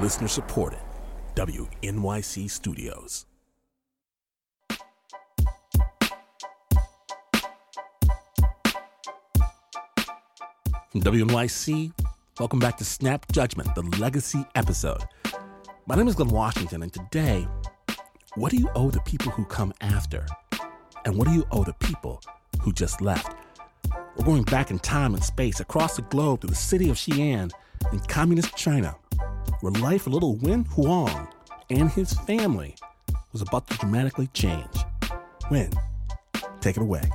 Listener supported. WNYC Studios. From WNYC, welcome back to Snap Judgment, the legacy episode. My name is Glenn Washington, and today, what do you owe the people who come after? And what do you owe the people who just left? We're going back in time and space across the globe to the city of Xi'an in communist China, where life for little Wen Huang and his family was about to dramatically change. Wen, take it away.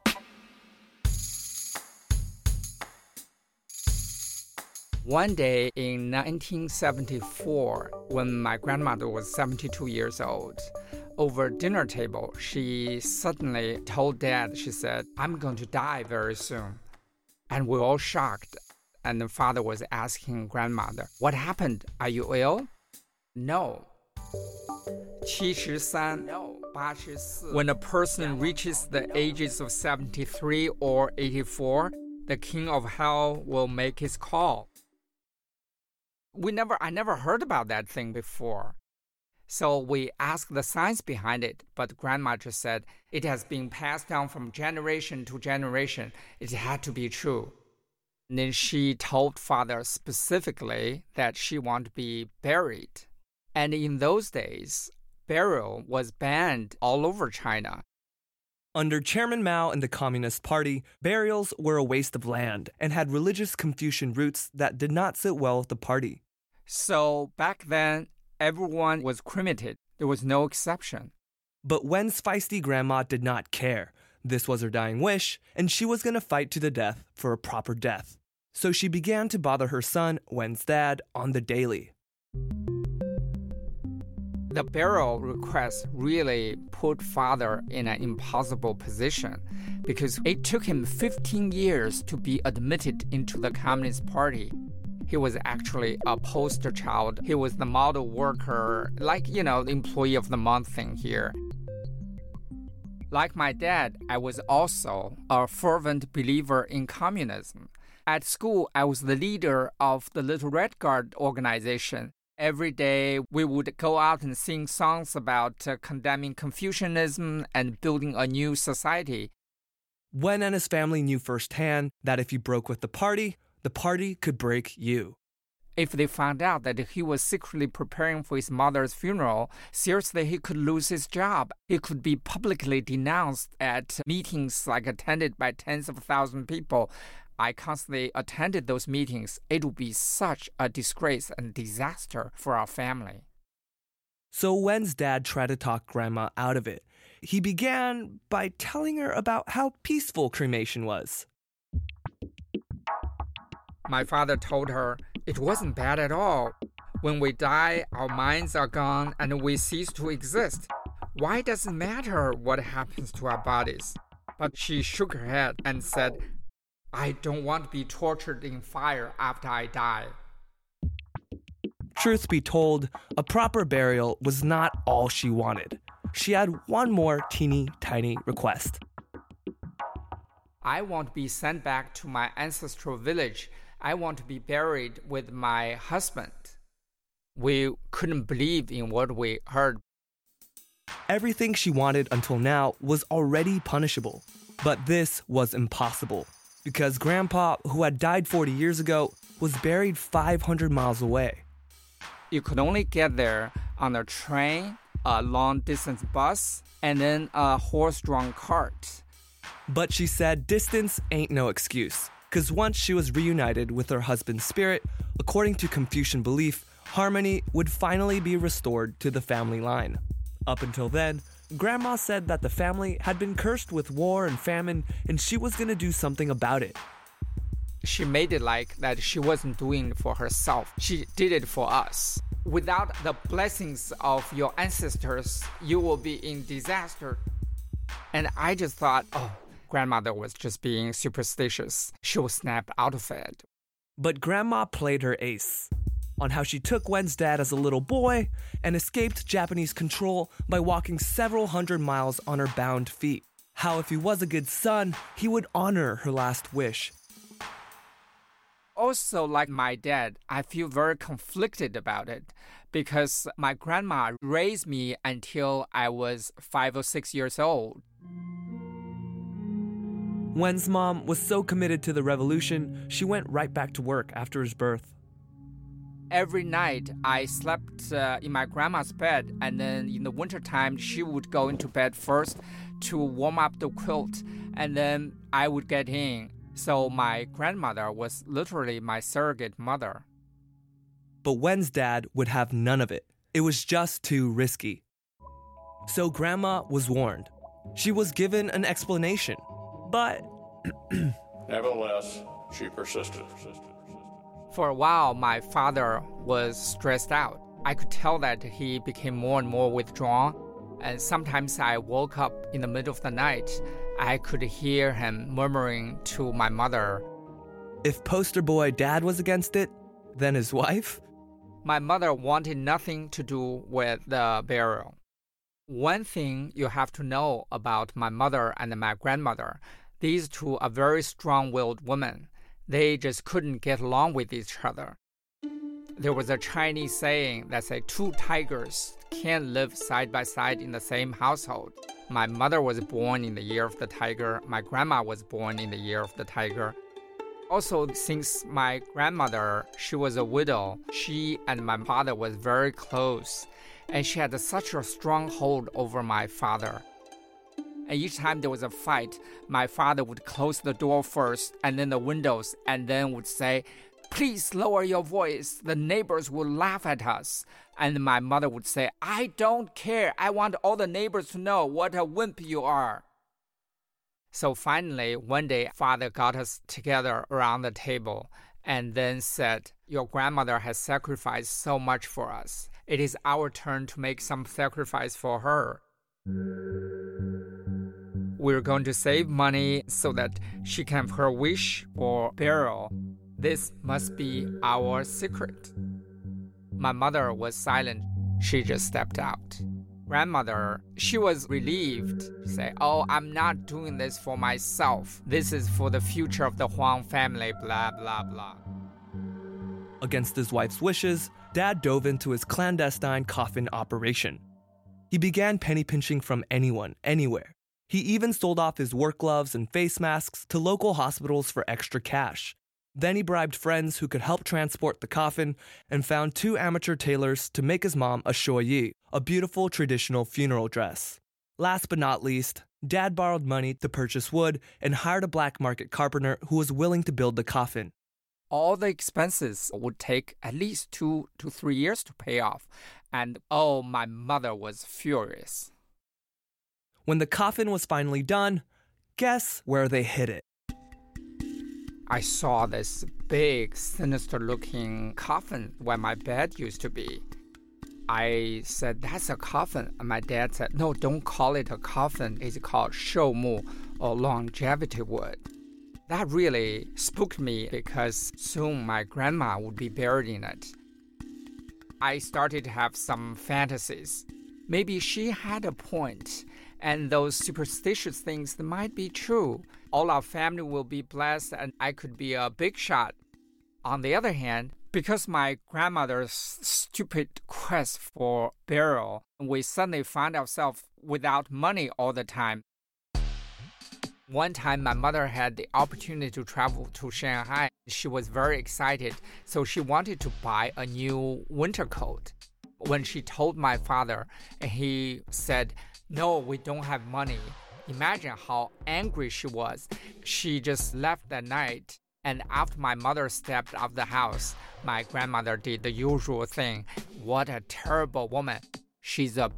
One day in 1974, when my grandmother was 72 years old, over dinner table, she suddenly told Dad, she said, "I'm going to die very soon." And we were all shocked. And the father was asking grandmother, "What happened? Are you ill?" "No." 73, no. 84. When a person reaches the ages of 73 or 84, the king of hell will make his call. I never heard about that thing before. So we asked the science behind it, but Grandma just said it has been passed down from generation to generation. It had to be true. And then she told Father specifically that she wanted to be buried. And in those days, burial was banned all over China. Under Chairman Mao and the Communist Party, burials were a waste of land and had religious Confucian roots that did not sit well with the party. So back then, everyone was cremated. There was no exception. But Wen's feisty grandma did not care. This was her dying wish, and she was going to fight to the death for a proper death. So she began to bother her son, Wen's dad, on the daily. The burial request really put Father in an impossible position because it took him 15 years to be admitted into the Communist Party. He was actually a poster child. He was the model worker, like, the employee of the month thing here. Like my dad, I was also a fervent believer in communism. At school, I was the leader of the Little Red Guard organization. Every day, we would go out and sing songs about condemning Confucianism and building a new society. Wen and his family knew firsthand that if you broke with the party could break you. If they found out that he was secretly preparing for his mother's funeral, seriously, he could lose his job. He could be publicly denounced at meetings attended by tens of thousands of people. I constantly attended those meetings. It would be such a disgrace and disaster for our family. So Wen's dad tried to talk Grandma out of it. He began by telling her about how peaceful cremation was. My father told her it wasn't bad at all. When we die, our minds are gone and we cease to exist. Why does it matter what happens to our bodies? But she shook her head and said, "I don't want to be tortured in fire after I die." Truth be told, a proper burial was not all she wanted. She had one more teeny tiny request. "I want to be sent back to my ancestral village. I want to be buried with my husband." We couldn't believe in what we heard. Everything she wanted until now was already punishable. But this was impossible, because Grandpa, who had died 40 years ago, was buried 500 miles away. You could only get there on a train, a long-distance bus, and then a horse-drawn cart. But she said distance ain't no excuse, because once she was reunited with her husband's spirit, according to Confucian belief, harmony would finally be restored to the family line. Up until then, Grandma said that the family had been cursed with war and famine, and she was going to do something about it. She made it like that she wasn't doing it for herself. She did it for us. Without the blessings of your ancestors, you will be in disaster. And I just thought, grandmother was just being superstitious. She will snap out of it. But Grandma played her ace on how she took Wen's dad as a little boy and escaped Japanese control by walking several hundred miles on her bound feet. How if he was a good son, he would honor her last wish. also, like my dad, I feel very conflicted about it because my grandma raised me until I was 5 or 6 years old. Wen's mom was so committed to the revolution, she went right back to work after his birth. Every night, I slept in my grandma's bed, and then in the wintertime, she would go into bed first to warm up the quilt, and then I would get in. So my grandmother was literally my surrogate mother. But Wen's dad would have none of it. It was just too risky. So Grandma was warned. She was given an explanation, but nevertheless, she persisted. For a while, my father was stressed out. I could tell that he became more and more withdrawn, and sometimes I woke up in the middle of the night. I could hear him murmuring to my mother. If poster boy dad was against it, then his wife? My mother wanted nothing to do with the burial. One thing you have to know about my mother and my grandmother, these two are very strong-willed women. They just couldn't get along with each other. There was a Chinese saying that said 2 tigers can't live side by side in the same household. My mother was born in the year of the tiger. My grandma was born in the year of the tiger. Also, since my grandmother, she was a widow, she and my father was very close, and she had such a strong hold over my father. And each time there was a fight, my father would close the door first and then the windows, and then would say, "Please lower your voice. The neighbors will laugh at us." And my mother would say, "I don't care. I want all the neighbors to know what a wimp you are." So finally, one day, Father got us together around the table and then said, "Your grandmother has sacrificed so much for us. It is our turn to make some sacrifice for her. We're going to save money so that she can have her wish for burial. This must be our secret." My mother was silent. She just stepped out. Grandmother, she was relieved. She said, "Oh, I'm not doing this for myself. This is for the future of the Huang family, blah, blah, blah." Against his wife's wishes, Dad dove into his clandestine coffin operation. He began penny pinching from anyone, anywhere. He even sold off his work gloves and face masks to local hospitals for extra cash. Then he bribed friends who could help transport the coffin and found 2 amateur tailors to make his mom a shuoyi, a beautiful traditional funeral dress. Last but not least, Dad borrowed money to purchase wood and hired a black market carpenter who was willing to build the coffin. All the expenses would take at least 2 to 3 years to pay off. And oh, my mother was furious. When the coffin was finally done, guess where they hid it? I saw this big, sinister-looking coffin where my bed used to be. I said, "That's a coffin." And my dad said, "No, don't call it a coffin. It's called shoumu, or longevity wood." That really spooked me because soon my grandma would be buried in it. I started to have some fantasies. Maybe she had a point, and those superstitious things might be true. All our family will be blessed, and I could be a big shot. On the other hand, because my grandmother's stupid quest for burial, we suddenly found ourselves without money all the time. One time, my mother had the opportunity to travel to Shanghai. She was very excited, so she wanted to buy a new winter coat. When she told my father, he said, "No, we don't have money." Imagine how angry she was. She just left that night. And after my mother stepped out of the house, my grandmother did the usual thing. What a terrible woman. She's a...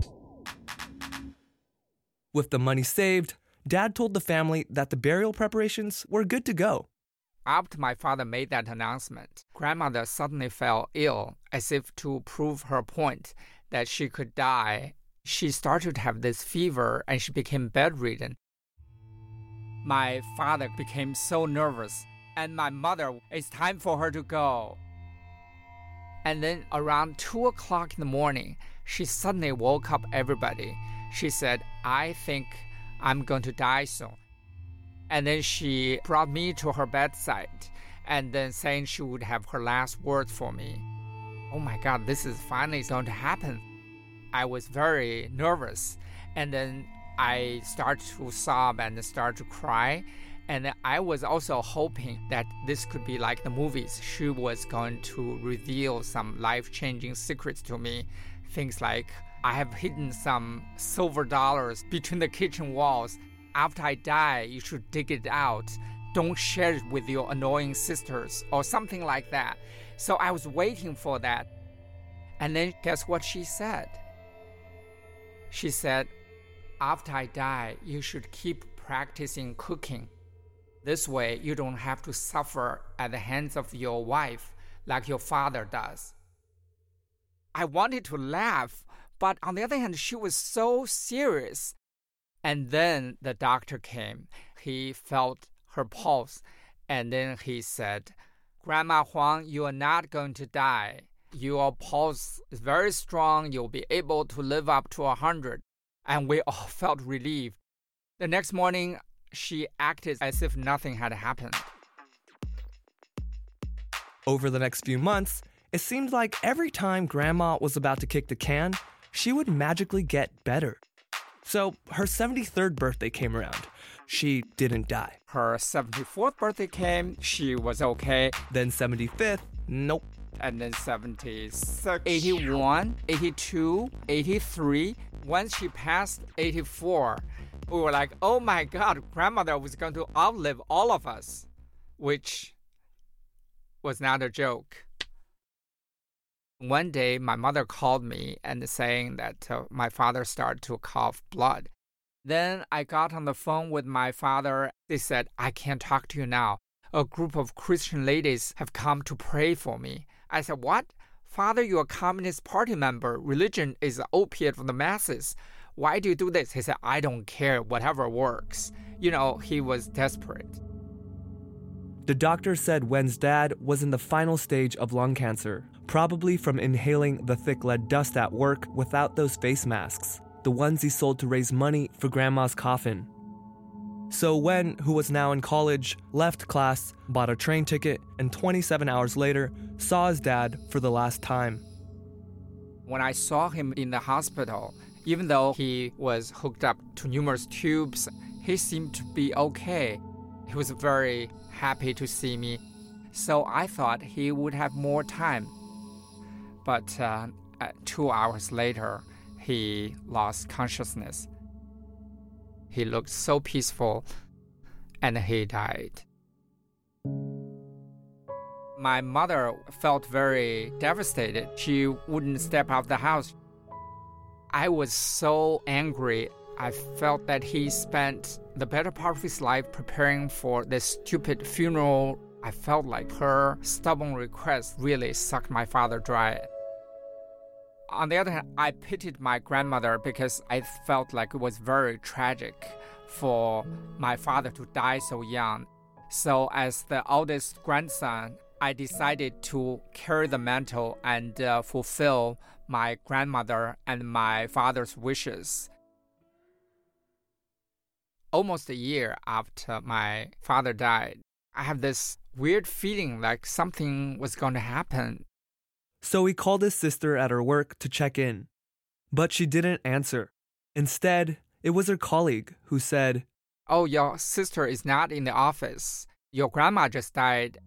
With the money saved, Dad told the family that the burial preparations were good to go. After my father made that announcement, grandmother suddenly fell ill, as if to prove her point that she could die. She started to have this fever and she became bedridden. My father became so nervous, and my mother, it's time for her to go. And then around 2 o'clock in the morning, she suddenly woke up everybody. She said, "I think I'm going to die soon." And then she brought me to her bedside and then saying she would have her last words for me. Oh my God, this is finally going to happen. I was very nervous, and then I started to sob and start to cry. And I was also hoping that this could be like the movies. She was going to reveal some life-changing secrets to me. Things like, I have hidden some silver dollars between the kitchen walls. After I die, you should dig it out. Don't share it with your annoying sisters, or something like that. So I was waiting for that. And then guess what she said? She said, after I die, you should keep practicing cooking. This way, you don't have to suffer at the hands of your wife like your father does. I wanted to laugh, but on the other hand, she was so serious. And then the doctor came. He felt her pulse, and then he said, Grandma Huang, you are not going to die. Your pulse is very strong. You'll be able to live up to 100. And we all felt relieved. The next morning, she acted as if nothing had happened. Over the next few months, it seemed like every time Grandma was about to kick the can, she would magically get better. So her 73rd birthday came around. She didn't die. Her 74th birthday came. She was okay. Then 75th, nope. And then 76, 81, 82, 83. Once she passed 84, we were like, oh my God, grandmother was going to outlive all of us, which was not a joke. One day, my mother called me and saying that my father started to cough blood. Then I got on the phone with my father. They said, I can't talk to you now. A group of Christian ladies have come to pray for me. I said, what? Father, you're a Communist Party member. Religion is an opiate for the masses. Why do you do this? He said, I don't care, whatever works. You know, he was desperate. The doctor said Wen's dad was in the final stage of lung cancer, probably from inhaling the thick lead dust at work without those face masks, the ones he sold to raise money for Grandma's coffin. So Wen, who was now in college, left class, bought a train ticket, and 27 hours later, saw his dad for the last time. When I saw him in the hospital, even though he was hooked up to numerous tubes, he seemed to be okay. He was very happy to see me, so I thought he would have more time. But 2 hours later, he lost consciousness. He looked so peaceful, and he died. My mother felt very devastated. She wouldn't step out of the house. I was so angry. I felt that he spent the better part of his life preparing for this stupid funeral. I felt like her stubborn request really sucked my father dry. On the other hand, I pitied my grandmother because I felt like it was very tragic for my father to die so young. So as the oldest grandson, I decided to carry the mantle and fulfill my grandmother and my father's wishes. Almost a year after my father died, I have this weird feeling like something was going to happen. So he called his sister at her work to check in. But she didn't answer. Instead, it was her colleague who said, "Oh, your sister is not in the office. Your grandma just died."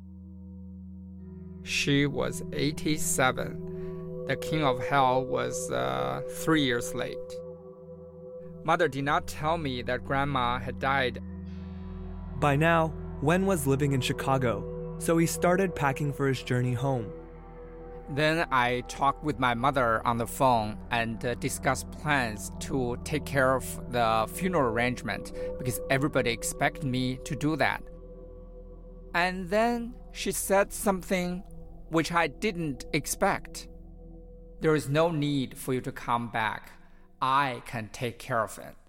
She was 87. The king of hell was 3 years late. Mother did not tell me that grandma had died. By now, Wen was living in Chicago, so he started packing for his journey home. Then I talked with my mother on the phone and discussed plans to take care of the funeral arrangement because everybody expected me to do that. And then she said something which I didn't expect. "There is no need for you to come back. I can take care of it."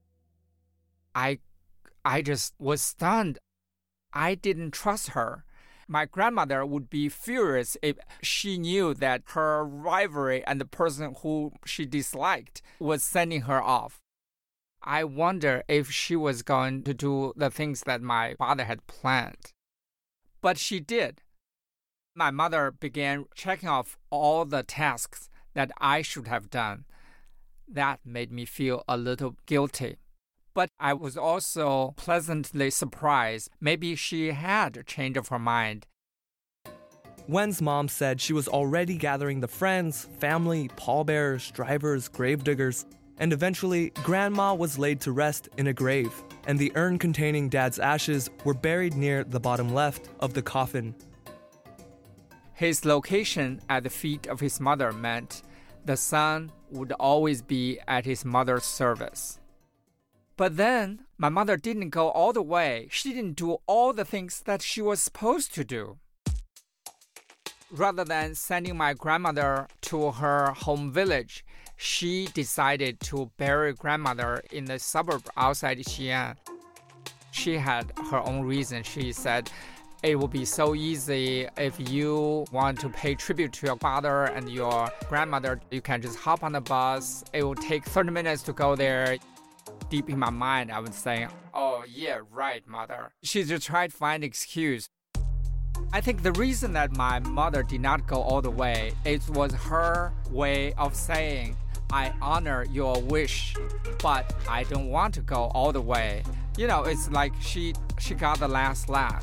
I just was stunned. I didn't trust her. My grandmother would be furious if she knew that her rivalry and the person who she disliked was sending her off. I wonder if she was going to do the things that my father had planned. But she did. My mother began checking off all the tasks that I should have done. That made me feel a little guilty. But I was also pleasantly surprised. Maybe she had a change of her mind. Wen's mom said she was already gathering the friends, family, pallbearers, drivers, gravediggers, and eventually, Grandma was laid to rest in a grave, and the urn containing Dad's ashes were buried near the bottom left of the coffin. His location at the feet of his mother meant the son would always be at his mother's service. But then, my mother didn't go all the way. She didn't do all the things that she was supposed to do. Rather than sending my grandmother to her home village, she decided to bury grandmother in the suburb outside Xi'an. She had her own reason. She said, it will be so easy if you want to pay tribute to your father and your grandmother. You can just hop on the bus. It will take 30 minutes to go there. Deep in my mind, I was saying, oh, yeah, right, mother. She just tried to find an excuse. I think the reason that my mother did not go all the way, it was her way of saying, I honor your wish, but I don't want to go all the way. You know, it's like she got the last laugh.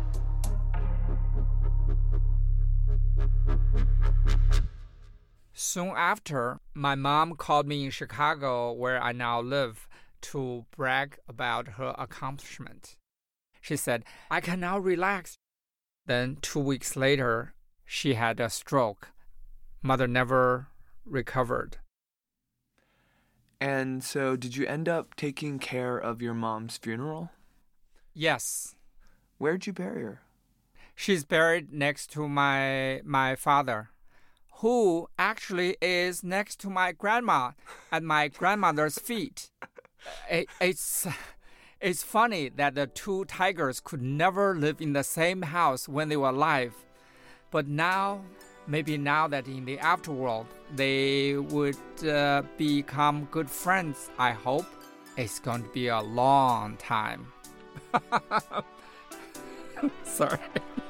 Soon after, my mom called me in Chicago, where I now live, to brag about her accomplishment. She said, I can now relax. Then 2 weeks later, she had a stroke. Mother never recovered. And so did you end up taking care of your mom's funeral? Yes. Where'd you bury her? She's buried next to my father, who actually is next to my grandma at my grandmother's feet. It's funny that the two tigers could never live in the same house when they were alive. But now, maybe now that in the afterworld, they would become good friends, I hope. It's going to be a long time. Sorry.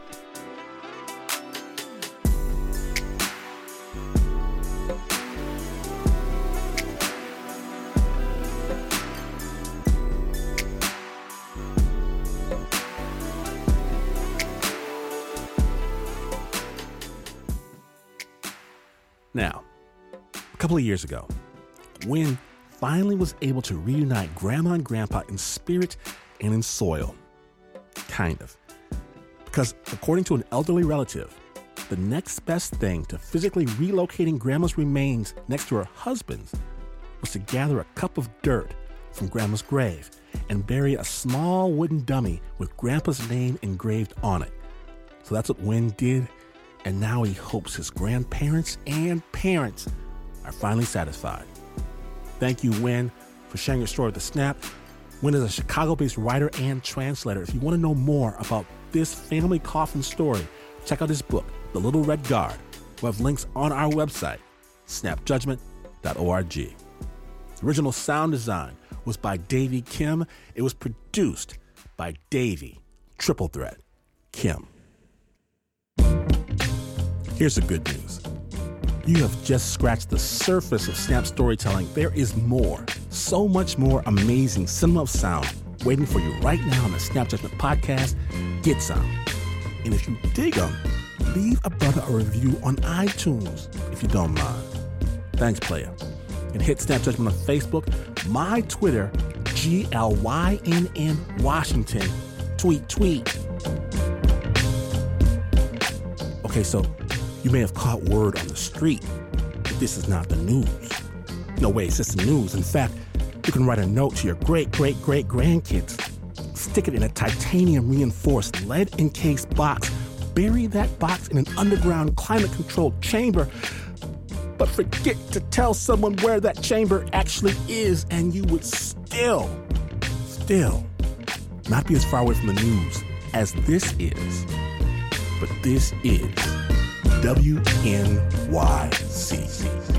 Now, a couple of years ago, Wen finally was able to reunite Grandma and Grandpa in spirit and in soil. Kind of. Because according to an elderly relative, the next best thing to physically relocating Grandma's remains next to her husband's was to gather a cup of dirt from Grandma's grave and bury a small wooden dummy with Grandpa's name engraved on it. So that's what Wen did. And now he hopes his grandparents and parents are finally satisfied. Thank you, Wen, for sharing your story with The Snap. Wen is a Chicago-based writer and translator. If you want to know more about this family coffin story, check out his book, The Little Red Guard. We'll have links on our website, snapjudgment.org. The original sound design was by Davey Kim. It was produced by Davey, Triple Threat, Kim. Here's the good news. You have just scratched the surface of Snap storytelling. There is more, so much more amazing cinema of sound waiting for you right now on the Snap Judgment podcast. Get some. And if you dig them, leave a brother a review on iTunes if you don't mind. Thanks, player. And hit Snap Judgment on Facebook, my Twitter, GLYNN Washington. Tweet. Okay, so you may have caught word on the street that this is not the news. No way, it's just the news. In fact, you can write a note to your great-great-great-grandkids, stick it in a titanium-reinforced, lead-encased box, bury that box in an underground climate-controlled chamber, but forget to tell someone where that chamber actually is, and you would still not be as far away from the news as this is. But this is WNYC.